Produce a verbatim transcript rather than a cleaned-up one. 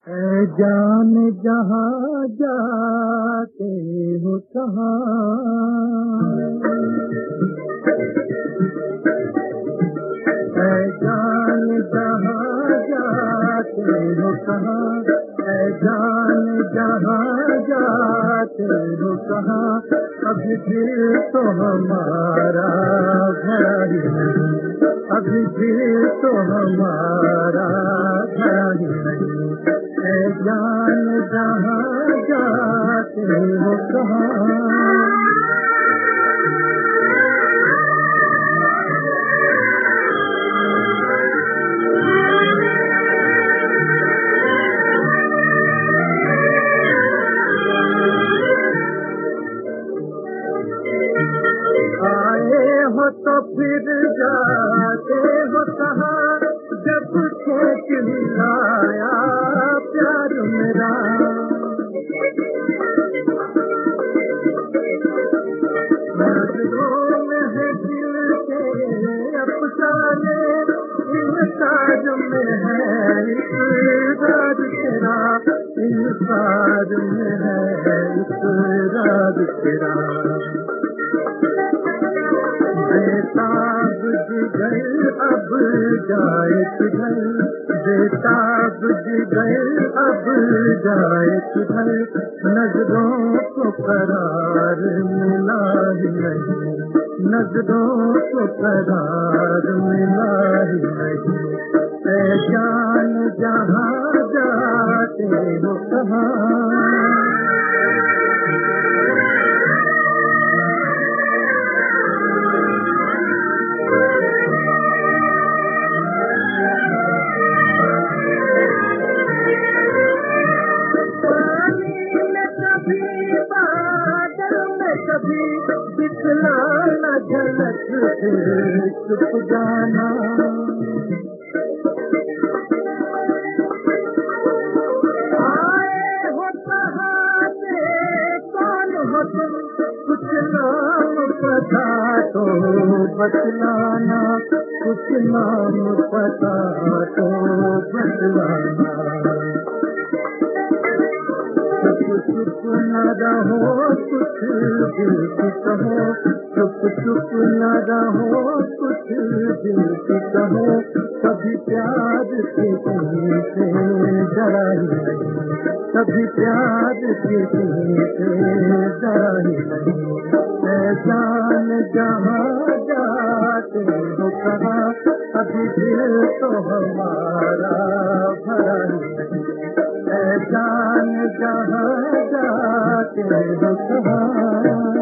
ऐ जान जहाँ जाते हो कहाँ, ऐ जान जहाँ जाते हो कहाँ, ऐ जान जहाँ जाते हो कहाँ, अभी फिर तो हमारा घर नहीं, अभी फिर तो हमारा घर नहीं। ऐ जान जहाँ जाते हो कहाँ, आए हो तो फिर जाते हो कहाँ, जब खेत मिलाया प्यार मेरा। नजरों में है दिल के अफसाने, इन साज में है इकरार तेरा, इन साज में है इकरार तेरा। बेताब जिगर अब जाए किधर, बेताब जिगर अब जाए किधर, नजरों को करार मिला ही नहीं, नजरों को करार मिला ही नहीं। ऐ जान जहाँ जाते हो कहाँ, कभी दिखलाना झलक चुप जाना, आए हो कहाँ से कौन हो तुम, कुछ नाम पता तो बतलाना, कुछ नाम पता तो बतलाना। चुप न रहो कुछ दिल की कहो, चुप चुप न रहो कुछ दिल की कहो, कभी प्यार किसी से डरा ही नहीं, कभी प्यार किसी से डरा ही नहीं। ऐ जान जहाँ जाते हो कहाँ, अभी दिल तो हमारा भरा ही नहीं। ऐ जान जहाँ जाते हो कहाँ।